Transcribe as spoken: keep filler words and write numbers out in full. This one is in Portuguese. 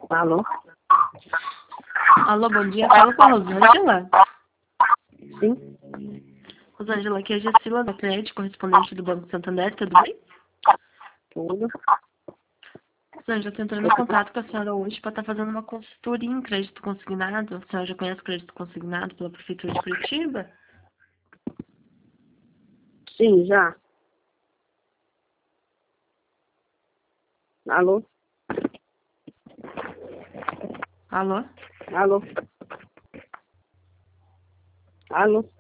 Alô? Alô, bom dia. Fala com a Rosângela. Sim? Rosângela, aqui é a Gessila da Crédito, correspondente do Banco Santander, tudo bem? Tudo? Rosângela, tô entrando em contato com a senhora hoje para estar fazendo uma consultoria em crédito consignado. A senhora já conhece crédito consignado pela Prefeitura de Curitiba? Sim, já. Alô? Alô? Alô? Alô?